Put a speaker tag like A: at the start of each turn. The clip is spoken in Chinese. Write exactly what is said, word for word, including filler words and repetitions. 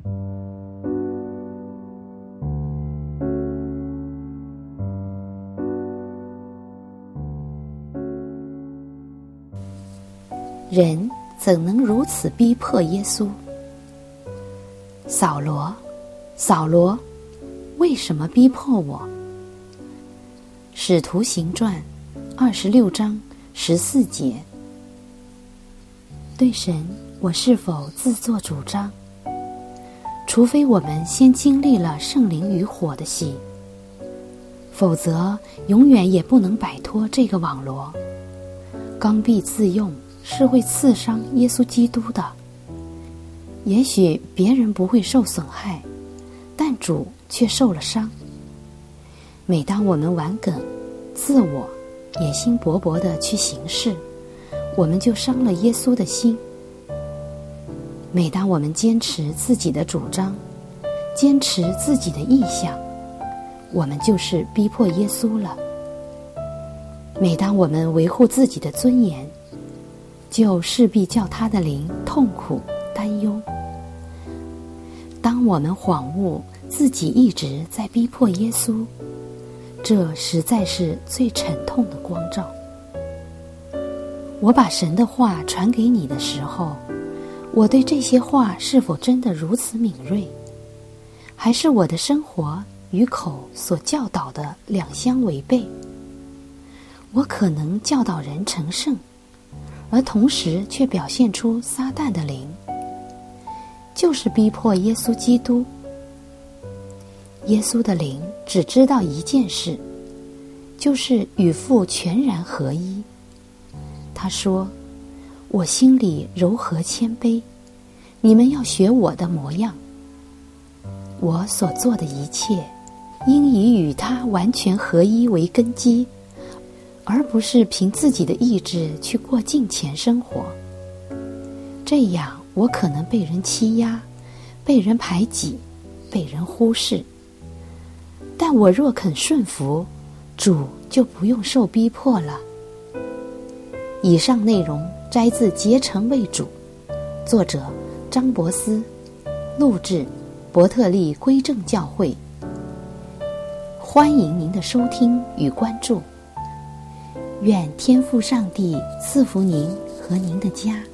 A: 人怎能如此逼迫耶稣？扫罗，扫罗，为什么逼迫我？使徒行传二十六章十四节。对神，我是否自作主张？除非我们先经历了圣灵与火的洗，否则永远也不能摆脱这个网罗。刚愎自用是会刺伤耶稣基督的。也许别人不会受损害，但主却受了伤。每当我们顽梗、自我、野心勃勃地去行事，我们就伤了耶稣的心。每当我们坚持自己的主张，坚持自己的意向，我们就是逼迫耶稣了。每当我们维护自己的尊严，就势必叫他的灵痛苦担忧。当我们恍悟自己一直在逼迫耶稣，这实在是最沉痛的光照。我把神的话传给你的时候，我对这些话是否真的如此敏锐？还是我的生活与口所教导的两相违背？我可能教导人成圣，而同时却表现出撒旦的灵，就是逼迫耶稣基督。耶稣的灵只知道一件事，就是与父全然合一。他说，我心里柔和谦卑，你们要学我的模样。我所做的一切，应以与他完全合一为根基，而不是凭自己的意志去过敬虔生活。这样我可能被人欺压，被人排挤，被人忽视。但我若肯顺服，主就不用受逼迫了。以上内容摘自《结成为主》，作者张伯斯，录制伯特利归正教会。欢迎您的收听与关注。愿天父上帝赐福您和您的家。